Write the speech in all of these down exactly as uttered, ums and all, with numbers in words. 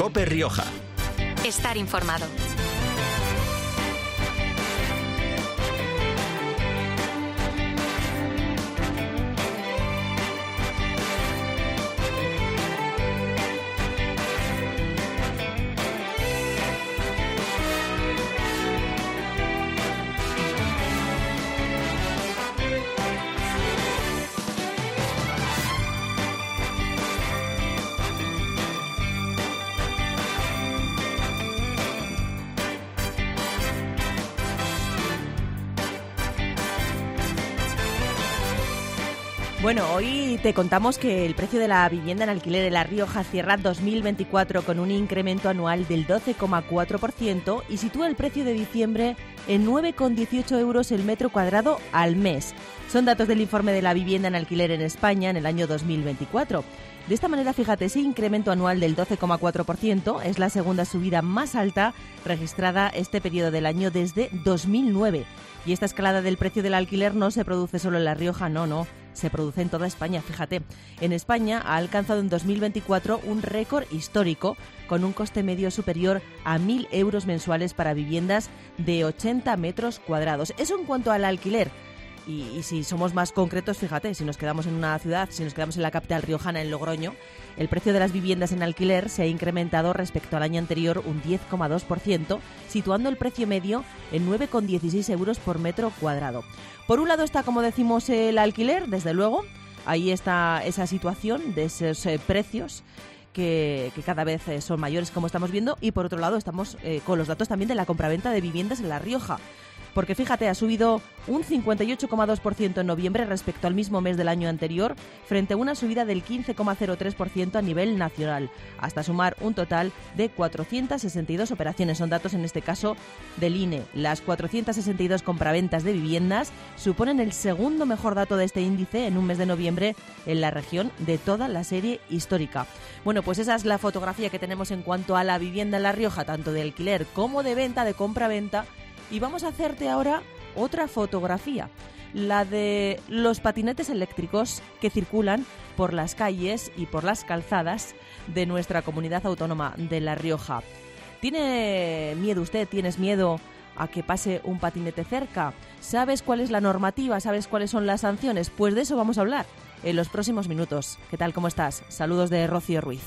COPE Rioja. Estar informado. Bueno, hoy te contamos que el precio de la vivienda en alquiler en La Rioja cierra dos mil veinticuatro con un incremento anual del doce coma cuatro por ciento y sitúa el precio de diciembre en nueve coma dieciocho euros el metro cuadrado al mes. Son datos del informe de la vivienda en alquiler en España en el año dos mil veinticuatro. De esta manera, fíjate, ese incremento anual del doce coma cuatro por ciento es la segunda subida más alta registrada este periodo del año desde dos mil nueve. Y esta escalada del precio del alquiler no se produce solo en La Rioja, no, no, se produce en toda España, fíjate. En España ha alcanzado en dos mil veinticuatro un récord histórico con un coste medio superior a mil euros mensuales para viviendas de ochenta metros cuadrados. Eso en cuanto al alquiler. Y, y si somos más concretos, fíjate, si nos quedamos en una ciudad, si nos quedamos en la capital riojana, en Logroño, el precio de las viviendas en alquiler se ha incrementado respecto al año anterior un diez coma dos por ciento, situando el precio medio en nueve coma dieciséis euros por metro cuadrado. Por un lado está, como decimos, el alquiler, desde luego, ahí está esa situación de esos eh, precios que, que cada vez eh, son mayores, como estamos viendo, y por otro lado estamos eh, con los datos también de la compraventa de viviendas en La Rioja. Porque fíjate, ha subido un cincuenta y ocho coma dos por ciento en noviembre respecto al mismo mes del año anterior, frente a una subida del quince coma cero tres por ciento a nivel nacional, hasta sumar un total de cuatrocientas sesenta y dos operaciones. Son datos, en este caso, del I N E. Las cuatrocientas sesenta y dos compraventas de viviendas suponen el segundo mejor dato de este índice en un mes de noviembre en la región de toda la serie histórica. Bueno, pues esa es la fotografía que tenemos en cuanto a la vivienda en La Rioja, tanto de alquiler como de venta, de compraventa. Y vamos a hacerte ahora otra fotografía, la de los patinetes eléctricos que circulan por las calles y por las calzadas de nuestra comunidad autónoma de La Rioja. ¿Tiene miedo usted? ¿Tienes miedo a que pase un patinete cerca? ¿Sabes cuál es la normativa? ¿Sabes cuáles son las sanciones? Pues de eso vamos a hablar en los próximos minutos. ¿Qué tal? ¿Cómo estás? Saludos de Rocío Ruiz.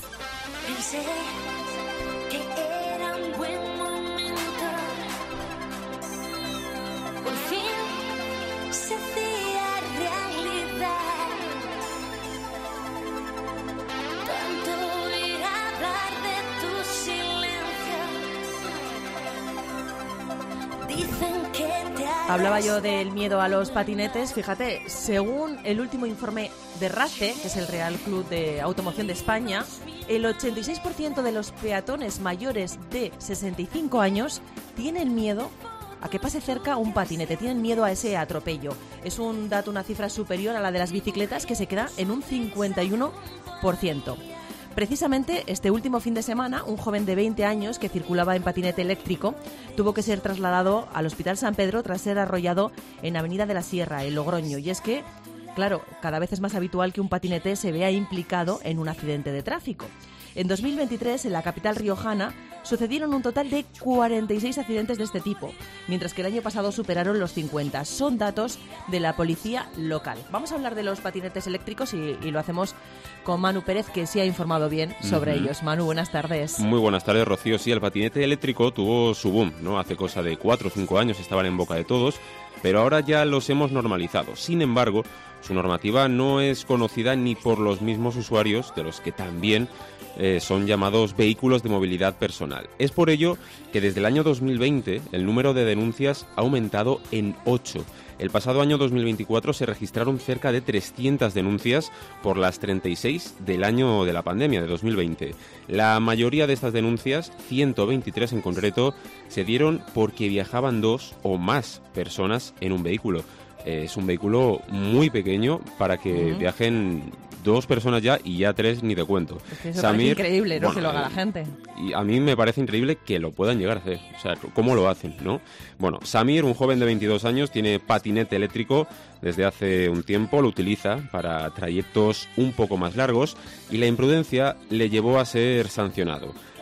Hablaba yo del miedo a los patinetes. Fíjate, según el último informe de RACE, que es el Real Club de Automoción de España, el ochenta y seis por ciento de los peatones mayores de sesenta y cinco años tienen miedo a que pase cerca un patinete, tienen miedo a ese atropello. Es un dato, una cifra superior a la de las bicicletas, que se queda en un cincuenta y uno por ciento. Precisamente este último fin de semana, un joven de veinte años que circulaba en patinete eléctrico tuvo que ser trasladado al Hospital San Pedro tras ser arrollado en Avenida de la Sierra, en Logroño. Y es que, claro, cada vez es más habitual que un patinete se vea implicado en un accidente de tráfico. En dos mil veintitrés, en la capital riojana, sucedieron un total de cuarenta y seis accidentes de este tipo, mientras que el año pasado superaron los cincuenta. Son datos de la policía local. Vamos a hablar de los patinetes eléctricos y, y lo hacemos con Manu Pérez, que sí ha informado bien sobre uh-huh. ellos. Manu, buenas tardes. Muy buenas tardes, Rocío. Sí, el patinete eléctrico tuvo su boom, ¿no? Hace cosa de cuatro o cinco años estaban en boca de todos, pero ahora ya los hemos normalizado. Sin embargo, su normativa no es conocida ni por los mismos usuarios, de los que también eh, son llamados vehículos de movilidad personal. Es por ello que desde el año dos mil veinte el número de denuncias ha aumentado en ocho. El pasado año dos mil veinticuatro se registraron cerca de trescientas denuncias por las treinta y seis del año de la pandemia, de dos mil veinte. La mayoría de estas denuncias, ciento veintitrés en concreto, se dieron porque viajaban dos o más personas en un vehículo. Es un vehículo muy pequeño para que uh-huh. viajen dos personas ya y ya tres ni te cuento. Es que eso Samir, parece increíble, ¿no? Bueno, que lo haga la gente. Y a mí me parece increíble que lo puedan llegar a hacer. O sea, ¿cómo lo hacen, no? Bueno, Samir, un joven de veintidós años, tiene patinete eléctrico desde hace un tiempo. Lo utiliza para trayectos un poco más largos y la imprudencia le llevó a ser sancionado.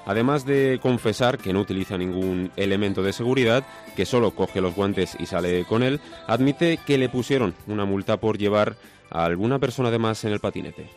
Además de confesar que no utiliza ningún elemento de seguridad, que solo coge los guantes y sale con él, admite que le pusieron una multa por llevar a alguna persona de más en el patinete.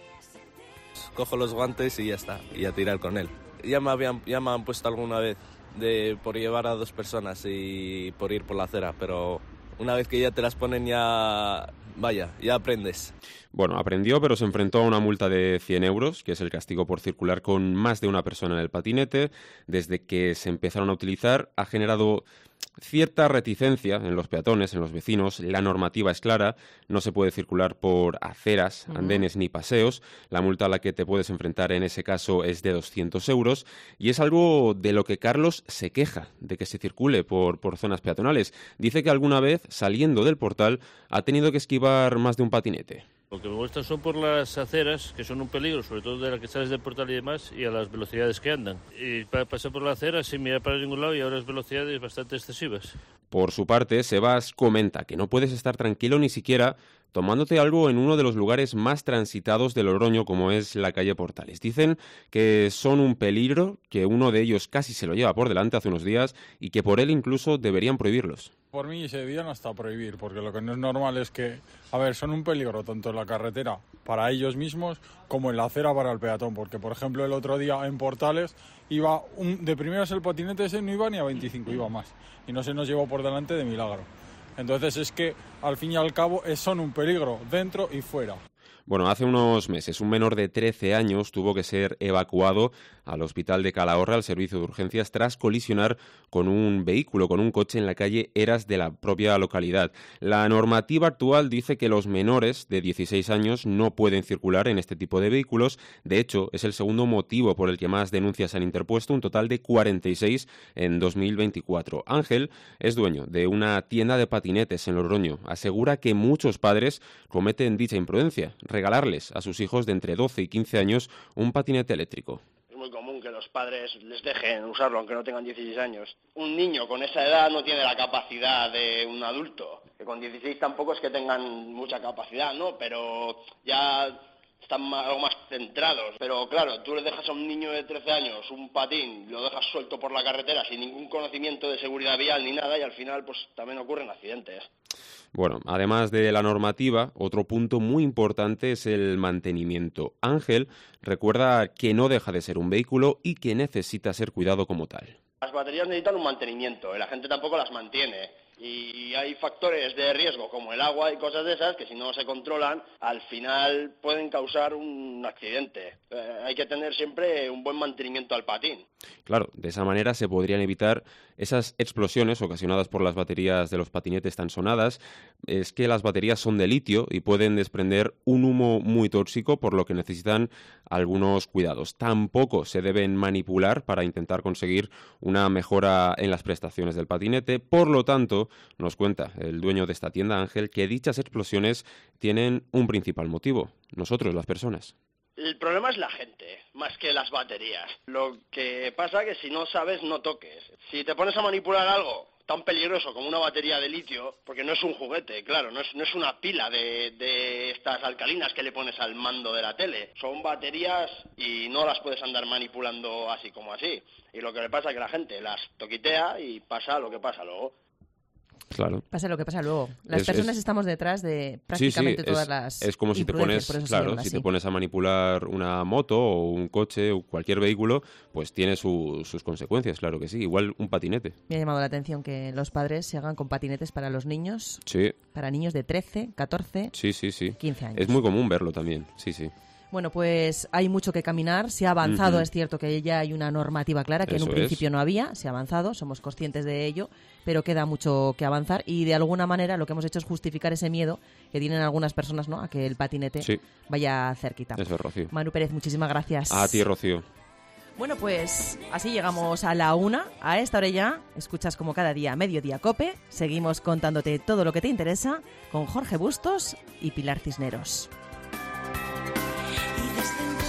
Cojo los guantes y ya está, y a tirar con él. Ya me, habían, ya me han puesto alguna vez de por llevar a dos personas y por ir por la acera, pero una vez que ya te las ponen ya, vaya, ya aprendes. Bueno, aprendió, pero se enfrentó a una multa de cien euros, que es el castigo por circular con más de una persona en el patinete. Desde que se empezaron a utilizar, ha generado cierta reticencia en los peatones, en los vecinos. La normativa es clara, no se puede circular por aceras, andenes ni paseos. La multa a la que te puedes enfrentar en ese caso es de doscientos euros y es algo de lo que Carlos se queja, de que se circule por, por zonas peatonales. Dice que alguna vez, saliendo del portal, ha tenido que esquivar más de un patinete. Lo que me gusta son por las aceras, que son un peligro, sobre todo de las que sales del portal y demás, y a las velocidades que andan. Y para pasar por la acera sin mirar para ningún lado y a unas velocidades bastante excesivas. Por su parte, Sebas comenta que no puedes estar tranquilo ni siquiera tomándote algo en uno de los lugares más transitados de Logroño, como es la calle Portales. Dicen que son un peligro, que uno de ellos casi se lo lleva por delante hace unos días y que por él incluso deberían prohibirlos. Por mí se debían hasta prohibir, porque lo que no es normal es que, a ver, son un peligro tanto en la carretera para ellos mismos como en la acera para el peatón, porque por ejemplo el otro día en Portales iba un, de primeras el patinete ese no iba ni a veinticinco, iba más, y no se nos llevó por delante de milagro. Entonces es que al fin y al cabo son un peligro dentro y fuera. Bueno, hace unos meses un menor de trece años tuvo que ser evacuado al hospital de Calahorra, al servicio de urgencias, tras colisionar con un vehículo, con un coche en la calle Eras de la propia localidad. La normativa actual dice que los menores de dieciséis años no pueden circular en este tipo de vehículos. De hecho, es el segundo motivo por el que más denuncias han interpuesto, un total de cuarenta y seis en dos mil veinticuatro. Ángel es dueño de una tienda de patinetes en Logroño. Asegura que muchos padres cometen dicha imprudencia, regalarles a sus hijos de entre doce y quince años un patinete eléctrico. Es muy común que los padres les dejen usarlo aunque no tengan dieciséis años. Un niño con esa edad no tiene la capacidad de un adulto, que con dieciséis tampoco es que tengan mucha capacidad, ¿no? Pero ya están algo más centrados. Pero claro, tú le dejas a un niño de trece años un patín, lo dejas suelto por la carretera sin ningún conocimiento de seguridad vial ni nada y al final pues también ocurren accidentes. Bueno, además de la normativa, otro punto muy importante es el mantenimiento. Ángel recuerda que no deja de ser un vehículo y que necesita ser cuidado como tal. Las baterías necesitan un mantenimiento y la gente tampoco las mantiene. Y hay factores de riesgo como el agua y cosas de esas que si no se controlan al final pueden causar un accidente. Eh, hay que tener siempre un buen mantenimiento al patín. Claro, de esa manera se podrían evitar esas explosiones ocasionadas por las baterías de los patinetes tan sonadas. Es que las baterías son de litio y pueden desprender un humo muy tóxico, por lo que necesitan algunos cuidados. Tampoco se deben manipular para intentar conseguir una mejora en las prestaciones del patinete. Por lo tanto, nos cuenta el dueño de esta tienda, Ángel, que dichas explosiones tienen un principal motivo: nosotros, las personas. El problema es la gente, más que las baterías. Lo que pasa es que si no sabes, no toques. Si te pones a manipular algo tan peligroso como una batería de litio, porque no es un juguete, claro, no es, no es una pila de, de estas alcalinas que le pones al mando de la tele. Son baterías y no las puedes andar manipulando así como así. Y lo que le pasa es que la gente las toquitea y pasa lo que pasa luego. Claro. Pasa lo que pasa luego. Las es, personas es... estamos detrás de prácticamente sí, sí, todas es, las es como si te pones, claro, si te pones a manipular una moto o un coche o cualquier vehículo, pues tiene su, sus consecuencias, claro que sí. Igual un patinete. Me ha llamado la atención que los padres se hagan con patinetes para los niños. Sí. Para niños de trece, catorce, sí, sí, sí. quince años. Es muy común verlo también, sí, sí. Bueno, pues hay mucho que caminar, se ha avanzado, Uh-huh. es cierto que ya hay una normativa clara que Eso en un principio es. no había, se ha avanzado, somos conscientes de ello, pero queda mucho que avanzar y de alguna manera lo que hemos hecho es justificar ese miedo que tienen algunas personas, ¿no?, a que el patinete sí. vaya cerquita. Eso es, Rocío. Manu Pérez, muchísimas gracias. A ti, Rocío. Bueno, pues así llegamos a la una. A esta hora ya escuchas como cada día Mediodía COPE. Seguimos contándote todo lo que te interesa con Jorge Bustos y Pilar Cisneros. Y desde